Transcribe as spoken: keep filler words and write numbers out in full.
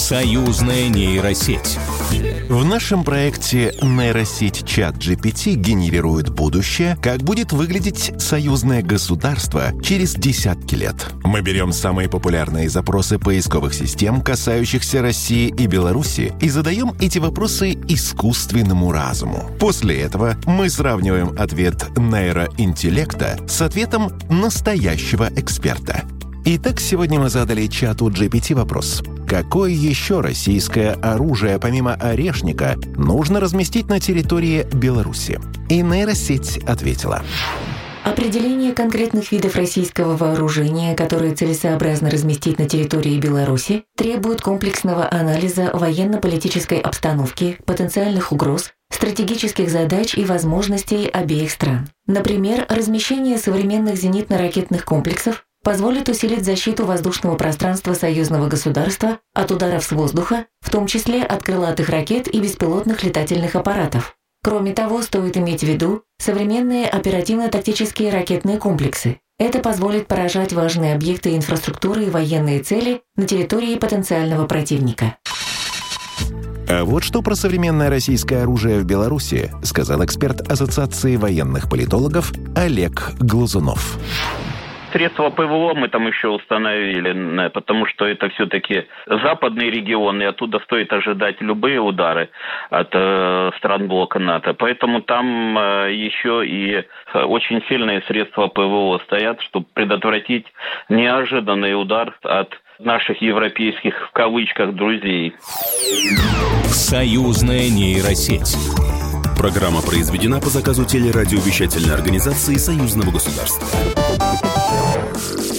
Союзная нейросеть. В нашем проекте нейросеть ChatGPT генерирует будущее, как будет выглядеть союзное государство через десятки лет. Мы берем самые популярные запросы поисковых систем, касающихся России и Беларуси, и задаем эти вопросы искусственному разуму. После этого мы сравниваем ответ нейроинтеллекта с ответом настоящего эксперта. Итак, сегодня мы задали чату джи пи ти вопрос. Какое еще российское оружие, помимо «Орешника», нужно разместить на территории Беларуси? И нейросеть ответила. Определение конкретных видов российского вооружения, которые целесообразно разместить на территории Беларуси, требует комплексного анализа военно-политической обстановки, потенциальных угроз, стратегических задач и возможностей обеих стран. Например, размещение современных зенитно-ракетных комплексов позволит усилить защиту воздушного пространства союзного государства от ударов с воздуха, в том числе от крылатых ракет и беспилотных летательных аппаратов. Кроме того, стоит иметь в виду современные оперативно-тактические ракетные комплексы. Это позволит поражать важные объекты инфраструктуры и военные цели на территории потенциального противника. А вот что про современное российское оружие в Беларуси сказал эксперт Ассоциации военных политологов Олег Глазунов. Средства ПВО мы там еще установили, потому что это все-таки западный регион, и оттуда стоит ожидать любые удары от э, стран блока НАТО. Поэтому там э, еще и очень сильные средства ПВО стоят, чтобы предотвратить неожиданный удар от наших европейских, в кавычках, друзей. Союзная нейросеть. Программа произведена по заказу телерадиовещательной организации Союзного государства.